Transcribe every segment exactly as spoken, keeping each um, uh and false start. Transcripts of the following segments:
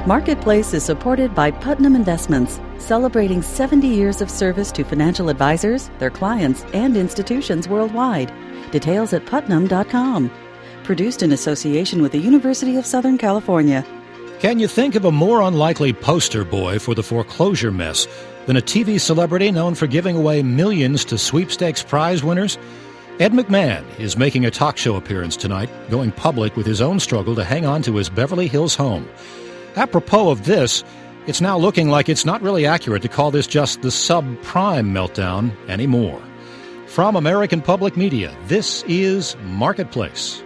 Marketplace is supported by Putnam Investments, celebrating seventy years of service to financial advisors, their clients, and institutions worldwide. Details at putnam dot com. Produced in association with the University of Southern California. Can you think of a more unlikely poster boy for the foreclosure mess than a T V celebrity known for giving away millions to sweepstakes prize winners? Ed McMahon is making a talk show appearance tonight, going public with his own struggle to hang on to his Beverly Hills home. Apropos of this, it's now looking like it's not really accurate to call this just the subprime meltdown anymore. From American Public Media, this is Marketplace.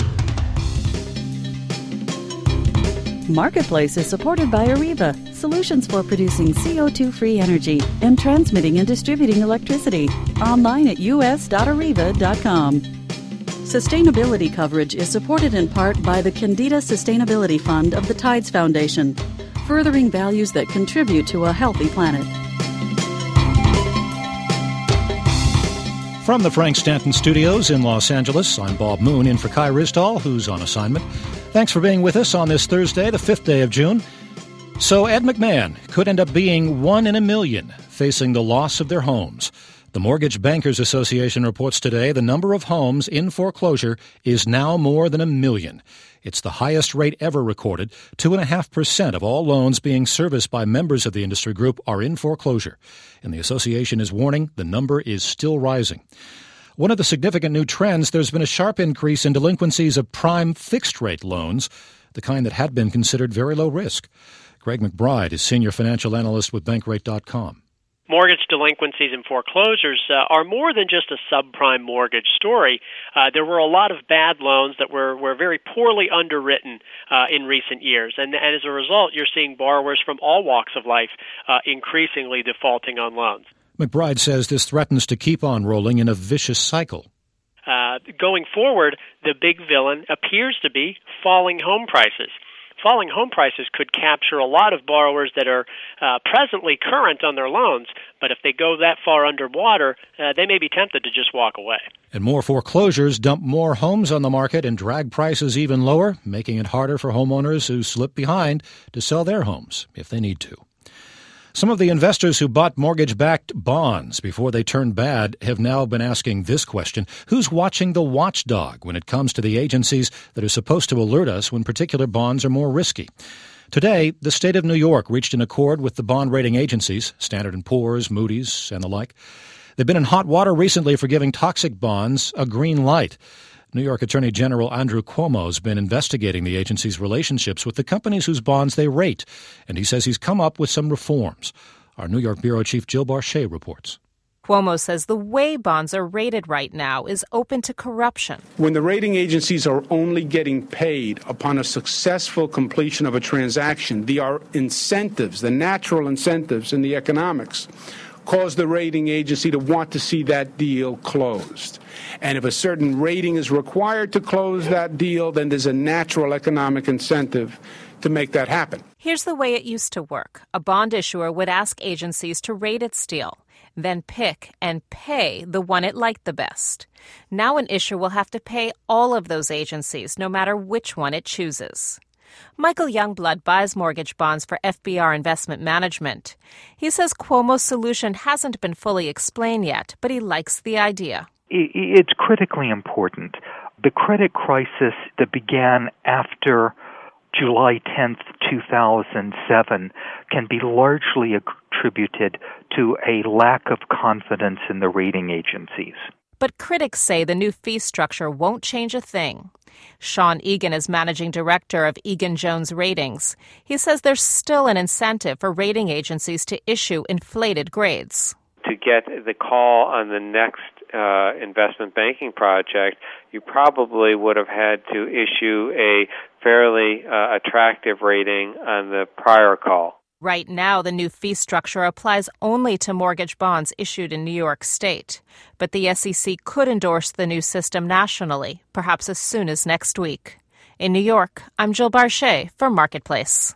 Marketplace is supported by Areva, solutions for producing C O two free energy and transmitting and distributing electricity. Online at u s dot areva dot com. Sustainability coverage is supported in part by the Candida Sustainability Fund of the Tides Foundation, furthering values that contribute to a healthy planet. From the Frank Stanton Studios in Los Angeles, I'm Bob Moon in for Kai Ryssdal, who's on assignment. Thanks for being with us on this Thursday, the fifth day of June. So Ed McMahon could end up being one in a million facing the loss of their homes. The Mortgage Bankers Association reports today the number of homes in foreclosure is now more than a million. It's the highest rate ever recorded. Two point five percent of all loans being serviced by members of the industry group are in foreclosure. And the association is warning the number is still rising. One of the significant new trends, there's been a sharp increase in delinquencies of prime fixed-rate loans, the kind that had been considered very low risk. Greg McBride is senior financial analyst with bankrate dot com. Mortgage delinquencies and foreclosures uh, are more than just a subprime mortgage story. Uh, there were a lot of bad loans that were, were very poorly underwritten uh, in recent years. And, and as a result, you're seeing borrowers from all walks of life uh, increasingly defaulting on loans. McBride says this threatens to keep on rolling in a vicious cycle. Uh, going forward, the big villain appears to be falling home prices. Falling home prices could capture a lot of borrowers that are uh, presently current on their loans, but if they go that far underwater, uh, they may be tempted to just walk away. And more foreclosures dump more homes on the market and drag prices even lower, making it harder for homeowners who slip behind to sell their homes if they need to. Some of the investors who bought mortgage-backed bonds before they turned bad have now been asking this question: who's watching the watchdog when it comes to the agencies that are supposed to alert us when particular bonds are more risky? Today, the state of New York reached an accord with the bond rating agencies, Standard and Poor's, Moody's, and the like. They've been in hot water recently for giving toxic bonds a green light. New York Attorney General Andrew Cuomo has been investigating the agency's relationships with the companies whose bonds they rate, and he says he's come up with some reforms. Our New York Bureau Chief Jill Barchet reports. Cuomo says the way bonds are rated right now is open to corruption. When the rating agencies are only getting paid upon a successful completion of a transaction, the are incentives, the natural incentives in the economics, cause the rating agency to want to see that deal closed. And if a certain rating is required to close that deal, then there's a natural economic incentive to make that happen. Here's the way it used to work. A bond issuer would ask agencies to rate its deal, then pick and pay the one it liked the best. Now an issuer will have to pay all of those agencies, no matter which one it chooses. Michael Youngblood buys mortgage bonds for F B R Investment Management. He says Cuomo's solution hasn't been fully explained yet, but he likes the idea. It's critically important. The credit crisis that began after July tenth, two thousand seven can be largely attributed to a lack of confidence in the rating agencies. But critics say the new fee structure won't change a thing. Sean Egan is managing director of Egan-Jones Ratings. He says there's still an incentive for rating agencies to issue inflated grades. To get the call on the next uh, investment banking project, you probably would have had to issue a fairly uh, attractive rating on the prior call. Right now, the new fee structure applies only to mortgage bonds issued in New York State. But the S E C could endorse the new system nationally, perhaps as soon as next week. In New York, I'm Jill Barchet for Marketplace.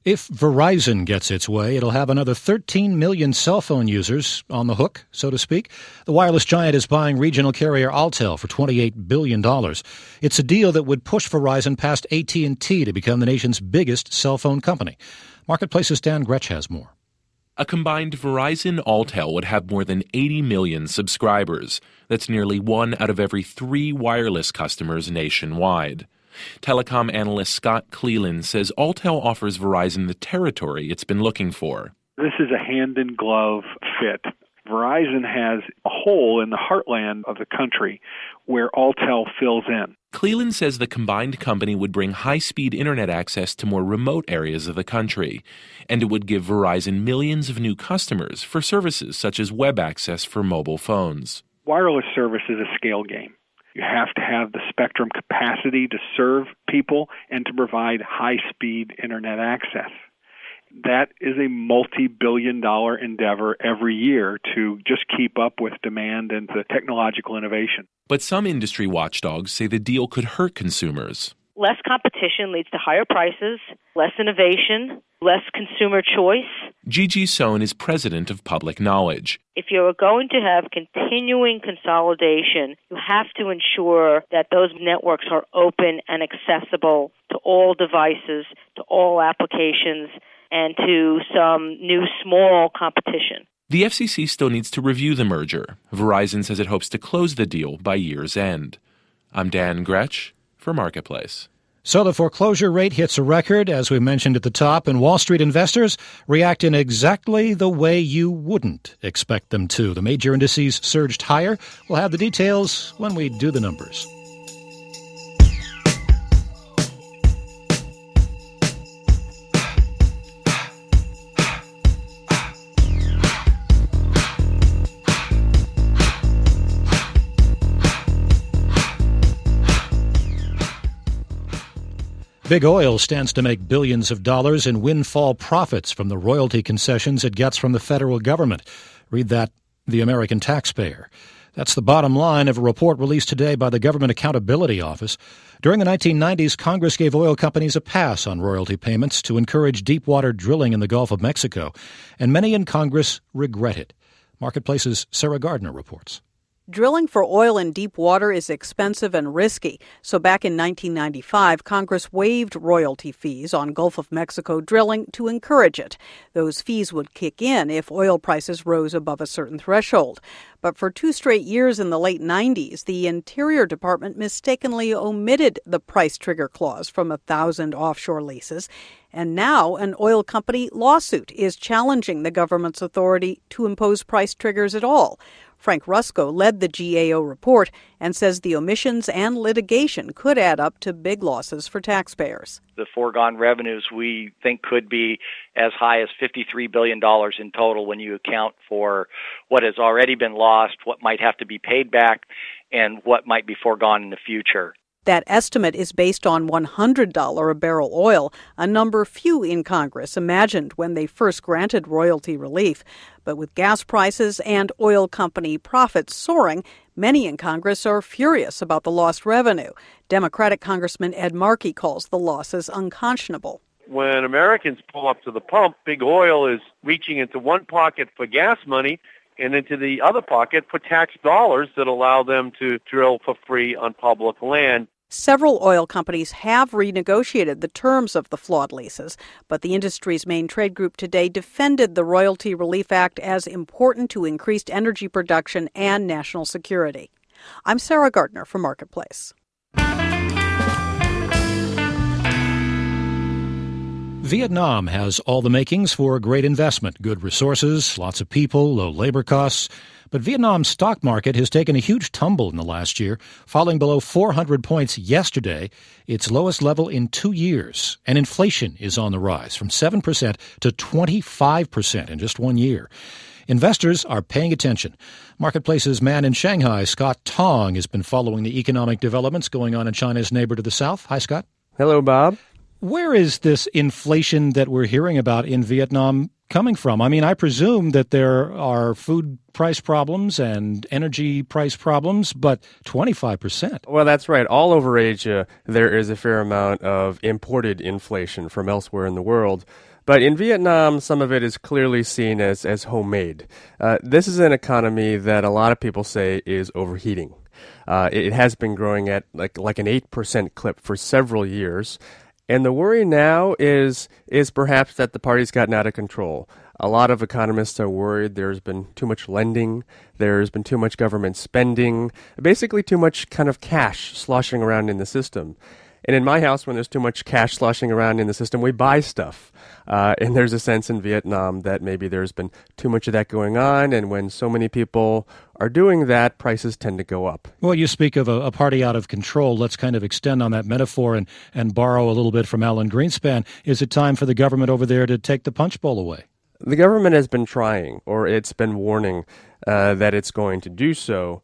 If Verizon gets its way, it'll have another thirteen million cell phone users on the hook, so to speak. The wireless giant is buying regional carrier Alltel for twenty-eight billion dollars. It's a deal that would push Verizon past A T and T to become the nation's biggest cell phone company. Marketplace's Dan Gretsch has more. A combined Verizon-Alltel would have more than eighty million subscribers. That's nearly one out of every three wireless customers nationwide. Telecom analyst Scott Cleland says Alltel offers Verizon the territory it's been looking for. This is a hand-in-glove fit. Verizon has a hole in the heartland of the country where Alltel fills in. Cleland says the combined company would bring high-speed internet access to more remote areas of the country, and it would give Verizon millions of new customers for services such as web access for mobile phones. Wireless service is a scale game. You have to have the spectrum capacity to serve people and to provide high-speed internet access. That is a multi-billion dollar endeavor every year to just keep up with demand and the technological innovation. But some industry watchdogs say the deal could hurt consumers. Less competition leads to higher prices, less innovation, less consumer choice. Gigi Sohn is president of Public Knowledge. If you're going to have continuing consolidation, you have to ensure that those networks are open and accessible to all devices, to all applications, and to some new small competition. The F C C still needs to review the merger. Verizon says it hopes to close the deal by year's end. I'm Dan Gretsch for Marketplace. So the foreclosure rate hits a record, as we mentioned at the top, and Wall Street investors react in exactly the way you wouldn't expect them to. The major indices surged higher. We'll have the details when we do the numbers. Big Oil stands to make billions of dollars in windfall profits from the royalty concessions it gets from the federal government. Read that, the American taxpayer. That's the bottom line of a report released today by the Government Accountability Office. During the nineteen nineties, Congress gave oil companies a pass on royalty payments to encourage deep-water drilling in the Gulf of Mexico, and many in Congress regret it. Marketplace's Sarah Gardner reports. Drilling for oil in deep water is expensive and risky, so back in nineteen ninety-five, Congress waived royalty fees on Gulf of Mexico drilling to encourage it. Those fees would kick in if oil prices rose above a certain threshold. But for two straight years in the late nineties, the Interior Department mistakenly omitted the price trigger clause from a thousand offshore leases. And now an oil company lawsuit is challenging the government's authority to impose price triggers at all. Frank Rusco led the G A O report and says the omissions and litigation could add up to big losses for taxpayers. The foregone revenues we think could be as high as fifty-three billion dollars in total when you account for what has already been lost, what might have to be paid back, and what might be foregone in the future. That estimate is based on one hundred dollars a barrel oil, a number few in Congress imagined when they first granted royalty relief. But with gas prices and oil company profits soaring, many in Congress are furious about the lost revenue. Democratic Congressman Ed Markey calls the losses unconscionable. When Americans pull up to the pump, big oil is reaching into one pocket for gas money and into the other pocket for tax dollars that allow them to drill for free on public land. Several oil companies have renegotiated the terms of the flawed leases, but the industry's main trade group today defended the Royalty Relief Act as important to increased energy production and national security. I'm Sarah Gardner for Marketplace. Vietnam has all the makings for a great investment. Good resources, lots of people, low labor costs. But Vietnam's stock market has taken a huge tumble in the last year, falling below four hundred points yesterday, its lowest level in two years. And inflation is on the rise, from seven percent to twenty-five percent in just one year. Investors are paying attention. Marketplace's man in Shanghai, Scott Tong, has been following the economic developments going on in China's neighbor to the south. Hi, Scott. Hello, Bob. Where is this inflation that we're hearing about in Vietnam coming from? I mean, I presume that there are food price problems and energy price problems, but twenty-five percent. Well, that's right. All over Asia, there is a fair amount of imported inflation from elsewhere in the world. But in Vietnam, some of it is clearly seen as, as homemade. Uh, this is an economy that a lot of people say is overheating. Uh, it, it has been growing at like like an eight percent clip for several years. And the worry now is is perhaps that the party's gotten out of control. A lot of economists are worried there's been too much lending, there's been too much government spending, basically too much kind of cash sloshing around in the system. And in my house, when there's too much cash sloshing around in the system, we buy stuff. Uh, and there's a sense in Vietnam that maybe there's been too much of that going on. And when so many people are doing that, prices tend to go up. Well, you speak of a, a party out of control. Let's kind of extend on that metaphor and, and borrow a little bit from Alan Greenspan. Is it time for the government over there to take the punch bowl away? The government has been trying, or it's been warning uh, that it's going to do so.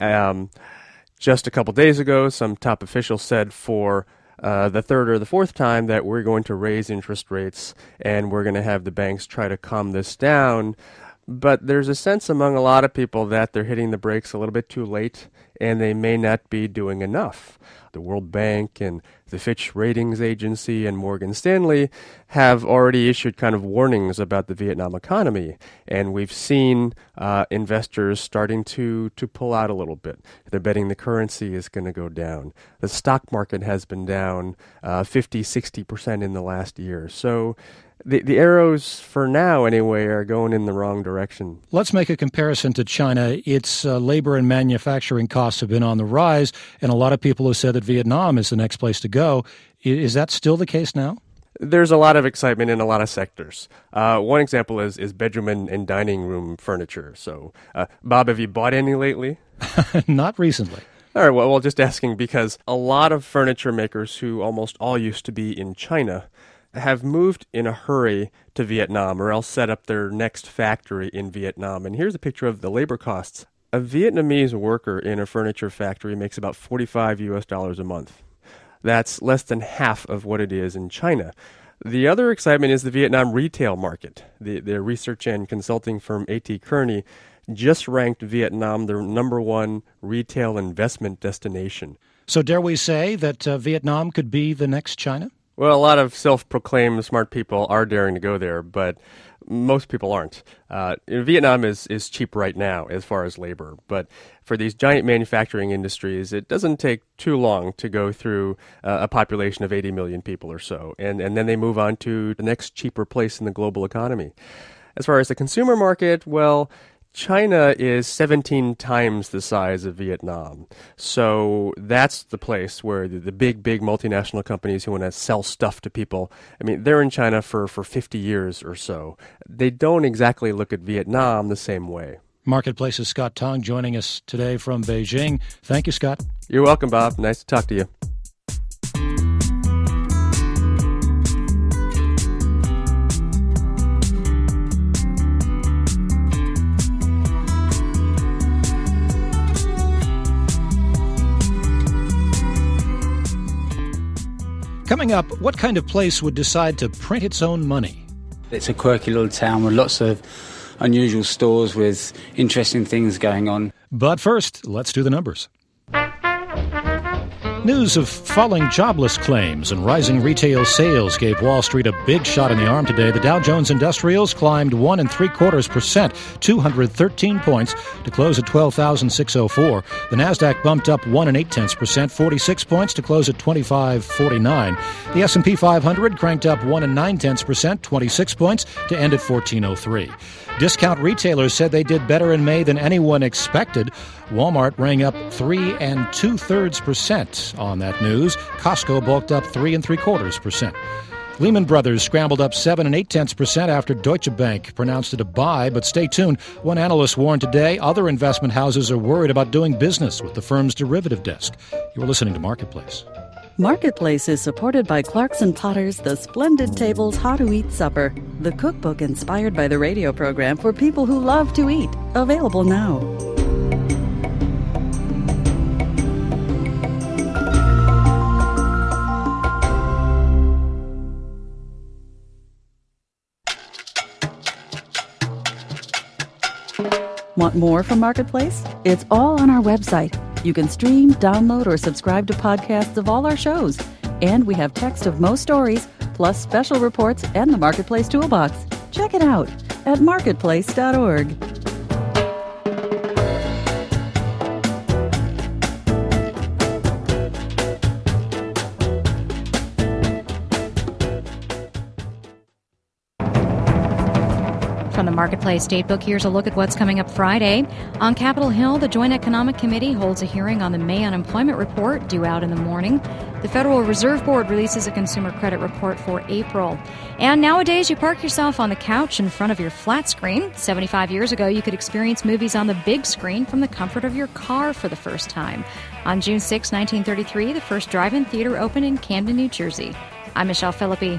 Um Just a couple days ago, some top officials said for uh, the third or the fourth time that we're going to raise interest rates and we're going to have the banks try to calm this down. But there's a sense among a lot of people that they're hitting the brakes a little bit too late and they may not be doing enough. The World Bank and the Fitch Ratings Agency and Morgan Stanley have already issued kind of warnings about the Vietnam economy. And we've seen uh, investors starting to, to pull out a little bit. They're betting the currency is going to go down. The stock market has been down uh, fifty, sixty percent in the last year. So The, the arrows, for now anyway, are going in the wrong direction. Let's make a comparison to China. Its uh, labor and manufacturing costs have been on the rise, and a lot of people have said that Vietnam is the next place to go. Is that still the case now? There's a lot of excitement in a lot of sectors. Uh, one example is, is bedroom and, and dining room furniture. So, uh, Bob, have you bought any lately? Not recently. All right, well, well, just asking because a lot of furniture makers who almost all used to be in China have moved in a hurry to Vietnam or else set up their next factory in Vietnam. And here's a picture of the labor costs. A Vietnamese worker in a furniture factory makes about forty-five U S dollars a month. That's less than half of what it is in China. The other excitement is the Vietnam retail market. The, the research and consulting firm A T Kearney just ranked Vietnam the number one retail investment destination. So dare we say that uh, Vietnam could be the next China? Well, a lot of self-proclaimed smart people are daring to go there, but most people aren't. Uh, Vietnam is, is cheap right now as far as labor, but for these giant manufacturing industries, it doesn't take too long to go through uh, a population of eighty million people or so, and, and then they move on to the next cheaper place in the global economy. As far as the consumer market, well, China is seventeen times the size of Vietnam. So that's the place where the, the big, big multinational companies who want to sell stuff to people, I mean, they're in China for, for fifty years or so. They don't exactly look at Vietnam the same way. Marketplace's Scott Tong joining us today from Beijing. Thank you, Scott. You're welcome, Bob. Nice to talk to you. Coming up, what kind of place would decide to print its own money? It's a quirky little town with lots of unusual stores with interesting things going on. But first, let's do the numbers. News of falling jobless claims and rising retail sales gave Wall Street a big shot in the arm today. The Dow Jones Industrials climbed one and three quarters percent, two hundred thirteen points, to close at twelve thousand six hundred four. The Nasdaq bumped up one and eight tenths percent, forty-six points, to close at twenty-five forty-nine. The S and P five hundred cranked up one and nine tenths percent, twenty-six points, to end at fourteen oh three. Discount retailers said they did better in May than anyone expected. Walmart rang up three and two thirds percent on that news. Costco bulked up three and three quarters percent. Lehman Brothers scrambled up seven and eight tenths percent after Deutsche Bank pronounced it a buy. But stay tuned. One analyst warned today other investment houses are worried about doing business with the firm's derivative desk. You're listening to Marketplace. Marketplace is supported by Clarkson Potter's The Splendid Table's How to Eat Supper, the cookbook inspired by the radio program for people who love to eat. Available now. Want more from Marketplace? It's all on our website. You can stream, download, or subscribe to podcasts of all our shows. And we have text of most stories, plus plus special reports and the Marketplace Toolbox. Check it out at marketplace dot org. From the Marketplace Datebook, here's a look at what's coming up Friday. On Capitol Hill, the Joint Economic Committee holds a hearing on the May unemployment report due out in the morning. The Federal Reserve Board releases a consumer credit report for April. And nowadays, you park yourself on the couch in front of your flat screen. seventy-five years ago, you could experience movies on the big screen from the comfort of your car for the first time. On June sixth, nineteen thirty-three, the first drive-in theater opened in Camden, New Jersey. I'm Michelle Philippi.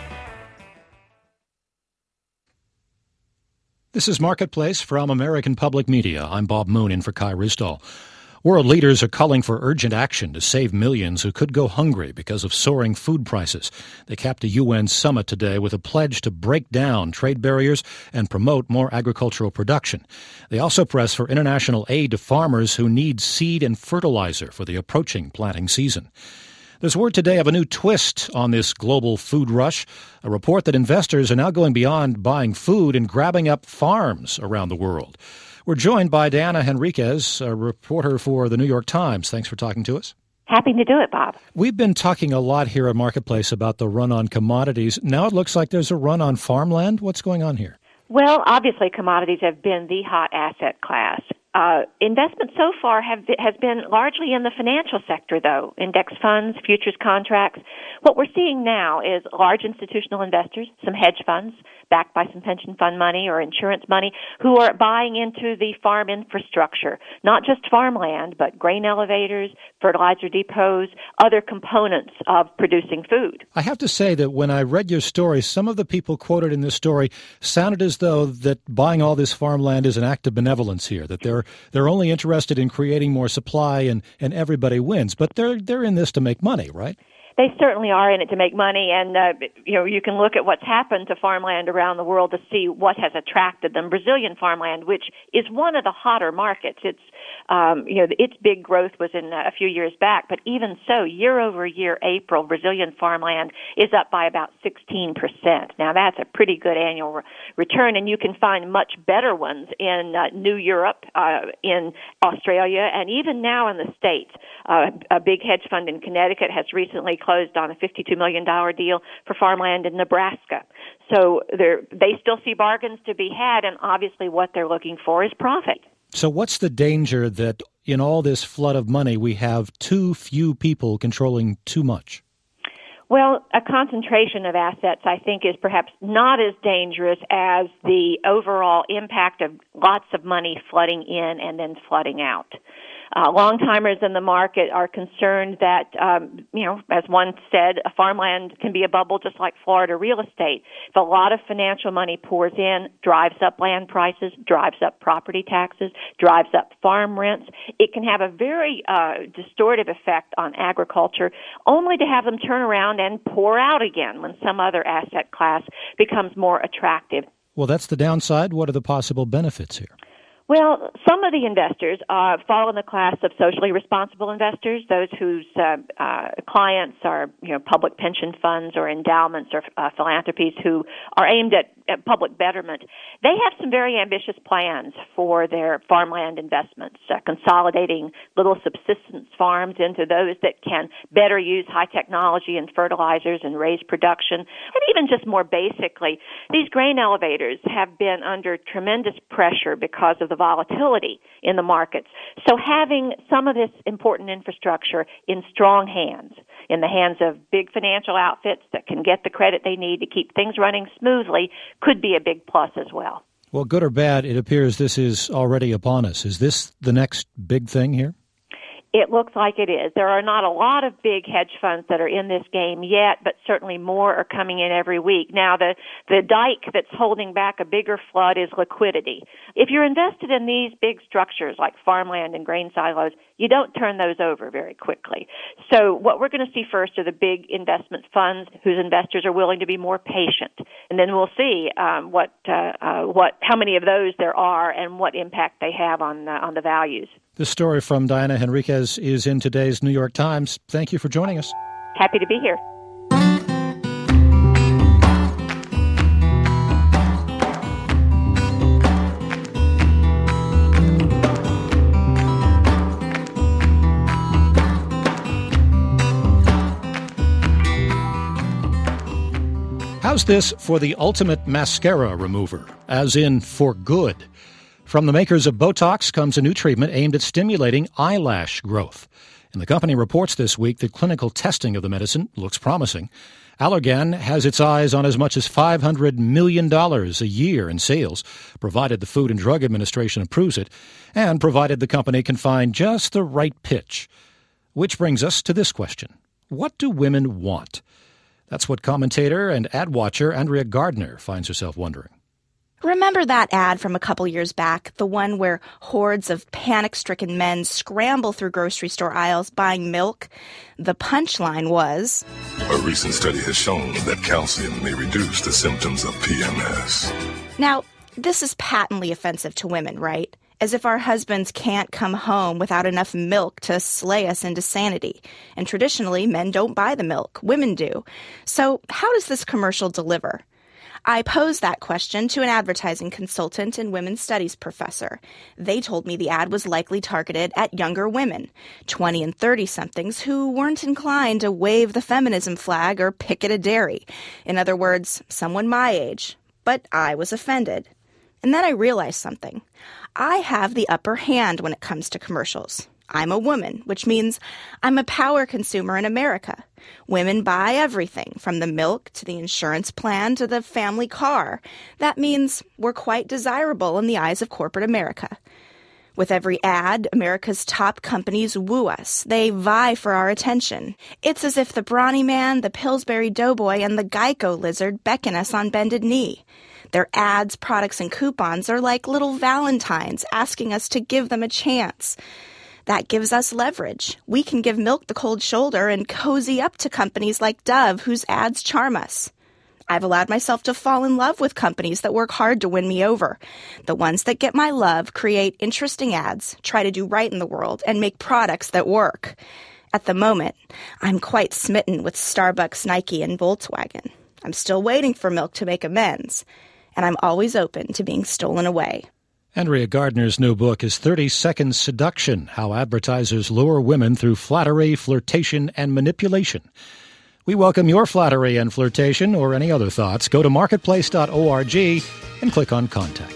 This is Marketplace from American Public Media. I'm Bob Moon in for Kai Risdall. World leaders are calling for urgent action to save millions who could go hungry because of soaring food prices. They capped a U N summit today with a pledge to break down trade barriers and promote more agricultural production. They also press for international aid to farmers who need seed and fertilizer for the approaching planting season. There's word today of a new twist on this global food rush, a report that investors are now going beyond buying food and grabbing up farms around the world. We're joined by Diana Henriquez, a reporter for the New York Times. Thanks for talking to us. Happy to do it, Bob. We've been talking a lot here at Marketplace about the run on commodities. Now it looks like there's a run on farmland. What's going on here? Well, obviously commodities have been the hot asset class. Uh, investment so far have, has been largely in the financial sector, though, index funds, futures contracts. What we're seeing now is large institutional investors, some hedge funds, backed by some pension fund money or insurance money, who are buying into the farm infrastructure, not just farmland, but grain elevators, fertilizer depots, other components of producing food. I have to say that when I read your story, some of the people quoted in this story sounded as though that buying all this farmland is an act of benevolence here, that they're they're only interested in creating more supply and, and everybody wins. But they're they're in this to make money, right? They certainly are in it to make money, and uh, you know you can look at what's happened to farmland around the world to see what has attracted them. Brazilian farmland, which is one of the hotter markets, it's um, you know its big growth was in a few years back, but even so, year over year, April Brazilian farmland is up by about sixteen percent. Now that's a pretty good annual re- return, and you can find much better ones in uh, New Europe, uh, in Australia, and even now in the States. Uh, a big hedge fund in Connecticut has recently closed on a fifty-two million dollars deal for farmland in Nebraska. So they still see bargains to be had, and obviously what they're looking for is profit. So what's the danger that in all this flood of money we have too few people controlling too much? Well, a concentration of assets, I think, is perhaps not as dangerous as the overall impact of lots of money flooding in and then flooding out. Uh, long-timers in the market are concerned that, um, you know, as one said, a farmland can be a bubble just like Florida real estate. If a lot of financial money pours in, drives up land prices, drives up property taxes, drives up farm rents, it can have a very uh, distortive effect on agriculture, only to have them turn around and pour out again when some other asset class becomes more attractive. Well, that's the downside. What are the possible benefits here? Well, some of the investors uh, fall in the class of socially responsible investors, those whose uh, uh, clients are, you know, public pension funds or endowments or uh, philanthropies who are aimed at, at public betterment. They have some very ambitious plans for their farmland investments, uh, consolidating little subsistence farms into those that can better use high technology and fertilizers and raise production. And even just more basically, these grain elevators have been under tremendous pressure because of the volatility in the markets. So having some of this important infrastructure in strong hands, in the hands of big financial outfits that can get the credit they need to keep things running smoothly, could be a big plus as well. Well, good or bad, it appears this is already upon us. Is this the next big thing here? It looks like it is. There are not a lot of big hedge funds that are in this game yet, but certainly more are coming in every week. Now, the, the dike that's holding back a bigger flood is liquidity. If you're invested in these big structures like farmland and grain silos, you don't turn those over very quickly. So what we're going to see first are the big investment funds whose investors are willing to be more patient. And then we'll see um, what, uh, uh, what, how many of those there are and what impact they have on, uh, on the values. This story from Diana Henriquez is in today's New York Times. Thank you for joining us. Happy to be here. How's this for the ultimate mascara remover, as in for good? From the makers of Botox comes a new treatment aimed at stimulating eyelash growth. And the company reports this week that clinical testing of the medicine looks promising. Allergan has its eyes on as much as five hundred million dollars a year in sales, provided the Food and Drug Administration approves it, and provided the company can find just the right pitch. Which brings us to this question. What do women want? That's what commentator and ad watcher Andrea Gardner finds herself wondering. Remember that ad from a couple years back, the one where hordes of panic-stricken men scramble through grocery store aisles buying milk? The punchline was, a recent study has shown that calcium may reduce the symptoms of P M S. Now, this is patently offensive to women, right? As if our husbands can't come home without enough milk to slay us into sanity. And traditionally, men don't buy the milk. Women do. So how does this commercial deliver? I posed that question to an advertising consultant and women's studies professor. They told me the ad was likely targeted at younger women, twenty and thirty-somethings, who weren't inclined to wave the feminism flag or picket a dairy. In other words, someone my age. But I was offended. And then I realized something. I have the upper hand when it comes to commercials. I'm a woman, which means I'm a power consumer in America. Women buy everything, from the milk to the insurance plan to the family car. That means we're quite desirable in the eyes of corporate America. With every ad, America's top companies woo us. They vie for our attention. It's as if the brawny man, the Pillsbury Doughboy, and the Geico lizard beckon us on bended knee. Their ads, products, and coupons are like little valentines asking us to give them a chance. That gives us leverage. We can give milk the cold shoulder and cozy up to companies like Dove, whose ads charm us. I've allowed myself to fall in love with companies that work hard to win me over. The ones that get my love create interesting ads, try to do right in the world, and make products that work. At the moment, I'm quite smitten with Starbucks, Nike, and Volkswagen. I'm still waiting for milk to make amends, and I'm always open to being stolen away. Andrea Gardner's new book is thirty Second Seduction, How Advertisers Lure Women Through Flattery, Flirtation, and Manipulation. We welcome your flattery and flirtation or any other thoughts. Go to marketplace dot org and click on Contact.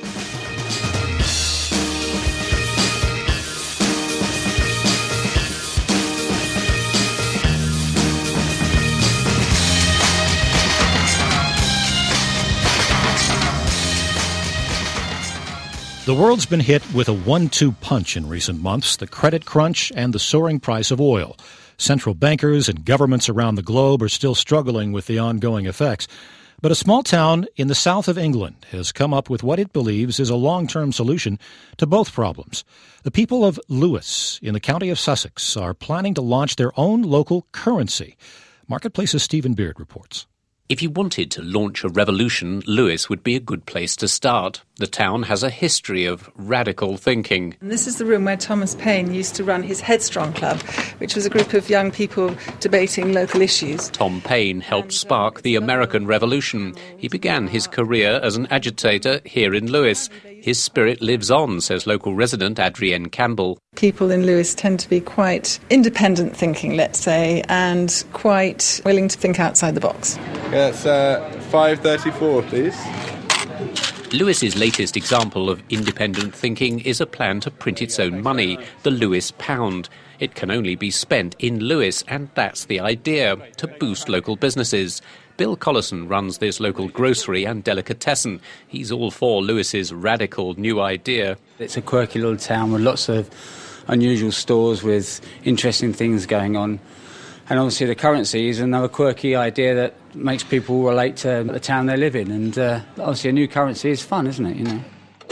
The world's been hit with a one two punch in recent months, the credit crunch and the soaring price of oil. Central bankers and governments around the globe are still struggling with the ongoing effects. But a small town in the south of England has come up with what it believes is a long-term solution to both problems. The people of Lewes in the county of Sussex are planning to launch their own local currency. Marketplace's Stephen Beard reports. If you wanted to launch a revolution, Lewes would be a good place to start. The town has a history of radical thinking. And this is the room where Thomas Paine used to run his Headstrong Club, which was a group of young people debating local issues. Tom Paine helped spark the American Revolution. He began his career as an agitator here in Lewes. His spirit lives on, says local resident Adrienne Campbell. People in Lewes tend to be quite independent thinking, let's say, and quite willing to think outside the box. Yes, uh, five thirty-four, please. Lewes's latest example of independent thinking is a plan to print its own money, the Lewes pound. It can only be spent in Lewes, and that's the idea, to boost local businesses. Bill Collison runs this local grocery and delicatessen. He's all for Lewes's radical new idea. It's a quirky little town with lots of unusual stores with interesting things going on. And obviously the currency is another quirky idea that makes people relate to the town they live in. And uh, obviously a new currency is fun, isn't it, you know?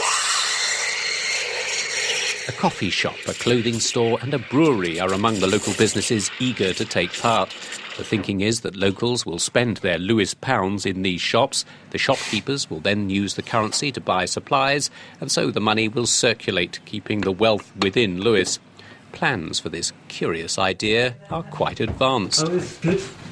A coffee shop, a clothing store and a brewery are among the local businesses eager to take part. The thinking is that locals will spend their Lewes pounds in these shops. The shopkeepers will then use the currency to buy supplies, and so the money will circulate, keeping the wealth within Lewes. Plans for this curious idea are quite advanced. Oh, it's good.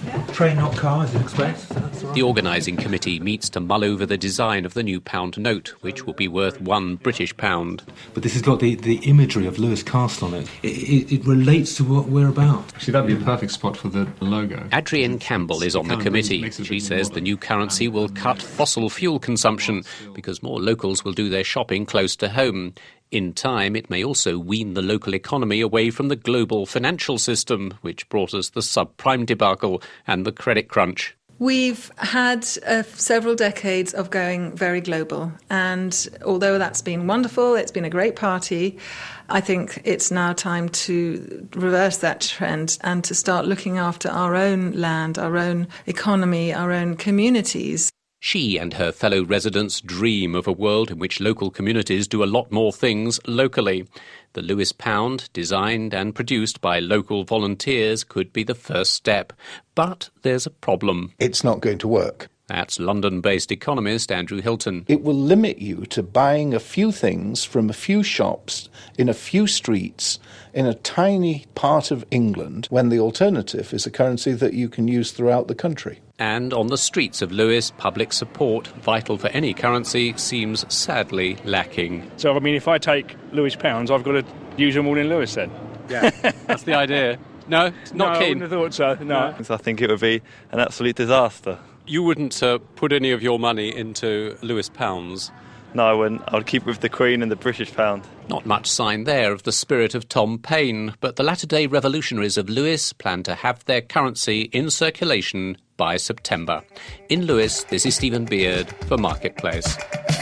Train, not car, as you expect. The organising committee meets to mull over the design of the new pound note, which will be worth one British pound. But this has got the, the imagery of Lewis Castle on it. It, it. it relates to what we're about. Actually, that'd be a perfect spot for the logo. Adrienne Campbell is on the committee. She says the new currency will cut fossil fuel consumption because more locals will do their shopping close to home. In time, it may also wean the local economy away from the global financial system, which brought us the subprime debacle and the credit crunch. We've had uh, several decades of going very global, and although that's been wonderful, it's been a great party, I think it's now time to reverse that trend and to start looking after our own land, our own economy, our own communities. She and her fellow residents dream of a world in which local communities do a lot more things locally. The Lewis Pound, designed and produced by local volunteers, could be the first step. But there's a problem. It's not going to work. That's London-based economist Andrew Hilton. It will limit you to buying a few things from a few shops in a few streets in a tiny part of England, when the alternative is a currency that you can use throughout the country. And on the streets of Lewis, public support, vital for any currency, seems sadly lacking. So, I mean, if I take Lewis pounds, I've got to use them all in Lewis then? Yeah, that's the idea. No, not no, keen. I wouldn't have thought so, no. no. I think it would be an absolute disaster. You wouldn't uh, put any of your money into Lewis pounds? No, I wouldn't. I would keep with the Queen and the British pound. Not much sign there of the spirit of Tom Paine, but the latter-day revolutionaries of Lewis plan to have their currency in circulation by September. In Lewis, this is Stephen Beard for Marketplace.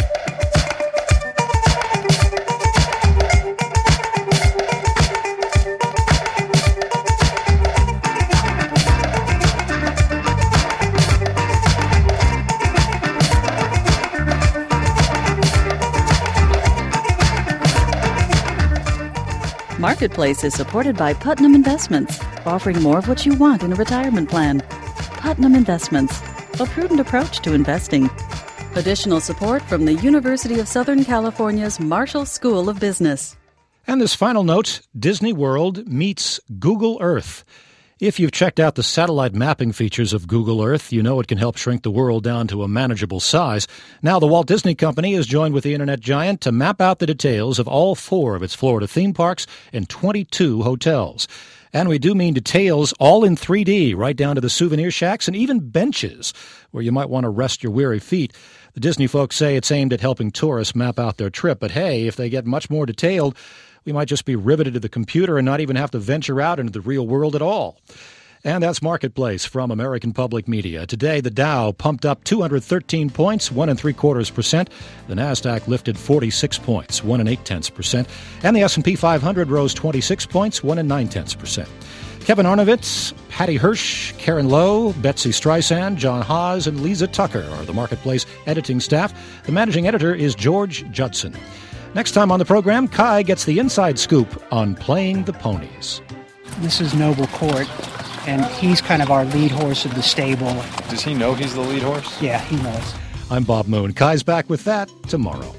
Marketplace is supported by Putnam Investments, offering more of what you want in a retirement plan. Putnam Investments, a prudent approach to investing. Additional support from the University of Southern California's Marshall School of Business. And this final note, Disney World meets Google Earth. If you've checked out the satellite mapping features of Google Earth, you know it can help shrink the world down to a manageable size. Now the Walt Disney Company has joined with the internet giant to map out the details of all four of its Florida theme parks and twenty-two hotels. And we do mean details all in three D, right down to the souvenir shacks and even benches where you might want to rest your weary feet. The Disney folks say it's aimed at helping tourists map out their trip, but hey, if they get much more detailed, we might just be riveted to the computer and not even have to venture out into the real world at all. And that's Marketplace from American Public Media. Today, the Dow pumped up two hundred thirteen points, one and three quarters percent. The Nasdaq lifted forty-six points, one and eight tenths percent. And the S and P five hundred rose twenty-six points, one and nine tenths percent. Kevin Arnovitz, Patty Hirsch, Karen Lowe, Betsy Streisand, John Haas, and Lisa Tucker are the Marketplace editing staff. The managing editor is George Judson. Next time on the program, Kai gets the inside scoop on playing the ponies. This is Noble Court, and he's kind of our lead horse of the stable. Does he know he's the lead horse? Yeah, he knows. I'm Bob Moon. Kai's back with that tomorrow.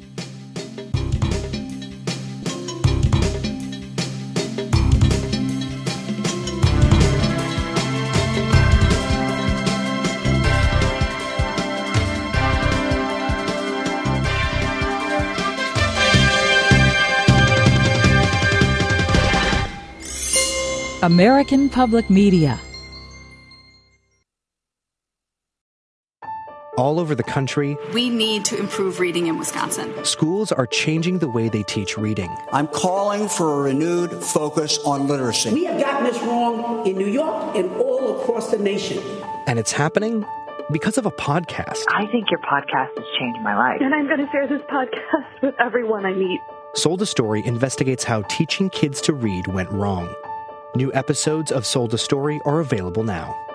American Public Media. All over the country, we need to improve reading in Wisconsin. Schools are changing the way they teach reading. I'm calling for a renewed focus on literacy. We have gotten this wrong in New York and all across the nation. And it's happening because of a podcast. I think your podcast has changed my life. And I'm going to share this podcast with everyone I meet. Sold a Story investigates how teaching kids to read went wrong. New episodes of Sold a Story are available now.